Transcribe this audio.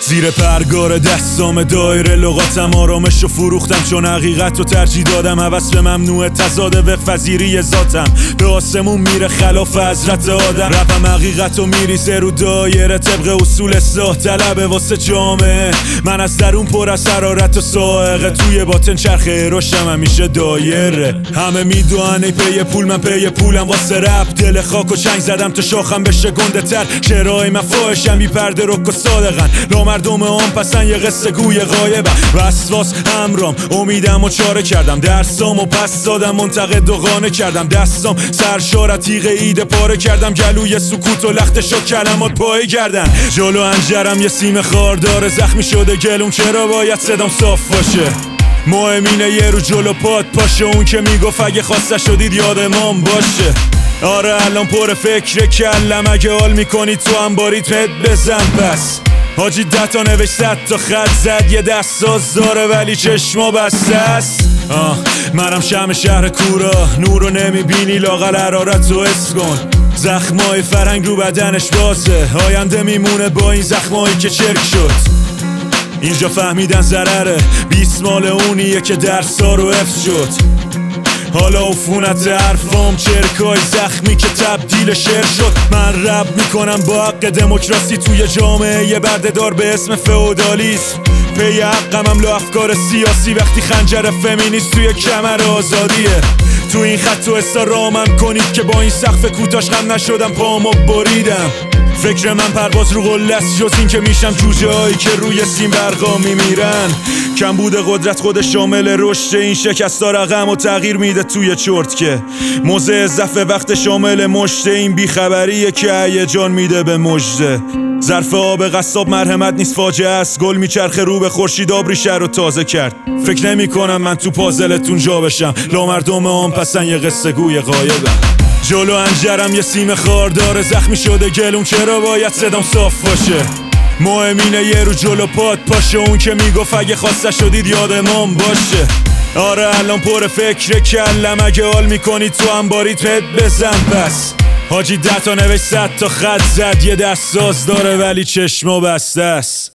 زیر پرگار دستام دایره لغاتم آرامش رو فروختم، چون حقیقت رو ترجیح دادم. هوس به ممنوع تضاد وقت‌پذیری ذاتم، به آسمون میره خلاف حضرت آدم. رپم حقیقت رو میریزه رو دایره طبق اصول اصلاح طلبه واسه جامعه. من از درون پر از حرارت و سائقه، توی باطن چرخه رشدم همیشه دایره. همه میدونن ای پی پول، من پی پولم واسه رپ. دل خاک و چنگ زدم تا شاخم بشه گنده تر. شعرهای من فاحشم بی پرده رک و صادقن. مردم آن پسن یه قصه گوی غایبم، وسواس همرام امیدم و چاره کردم. درسام و پس دادم منتقد و قانع کردم. دستام سرشار تیغ ایده پاره کردم. گلوی سکوت و لختش و کلمات پای گردن. جلو انجرم یه سیم خاردار زخمی شده گلوم، چرا باید صدام صاف باشه؟ مهمینه یه رو جلو پات پاشه. اون که میگفت اگه خواسته شدید یادمان باشه. آره الان پر فکر کلم، اگه حال میکنی تو هم بارید پد بزن. پس حاجی 10 تا نوشت 100 تا خط زد. یه دست ساز داره ولی چشما بسته است. منم شمع شهر کورا، نورو نمیبینی لاغل حرارت رو حس کن. زخمای فرنگ رو بدنش بازه، آینده میمونه با این زخمایی که چرک شد. اینجا فهمیدن ضرره، 20 مال اونیه که درسا رو حفظ شد. حالا عفونت حرفام چرکای زخمی که تبدیل شعر شد. من رپ میکنم با حق دموکراسی توی جامعه یه بردهدار به اسم فئودالیسم. پی حقمم لو افکار سیاسی، وقتی خنجر فمینیست توی کمر آزادیه. تو این خط و حسا رامم کنید که با این سقف کوتاش غم نشدم پامو بریدم. فکر من پرواز رو قله است، جز این که میشم جوجه هایی که روی سیم برقا میمیرن. کم بوده قدرت خود شامل رشد، این شکستا رقم و تغییر میده توی چرت که موزه ضعف وقت شامل مشته. این بیخبریه که هیجان میده به مژده. ظرف آب قصاب مرحمت نیست فاجعه است. گل میچرخه رو به خورشید آب ریشه رو تازه کرد. فکر نمی کنم من تو پازلتون جا بشم، لامردم آن پسن یه قصه گوی غایبم. جلو انجرم یه سیم خاردار زخمی شده گلوم، چرا باید صدام صاف باشه؟ مهمینه یه رو جلو پات پاشه. اون که میگفت اگه خواسته شدید یادمان باشه. آره الان پر فکر کلم، اگه حال میکنید تو هم بارید پد بزن. پس حاجی 10 تا نوشت 100 تا خط زد. یه دست ساز داره ولی چشما بسته است.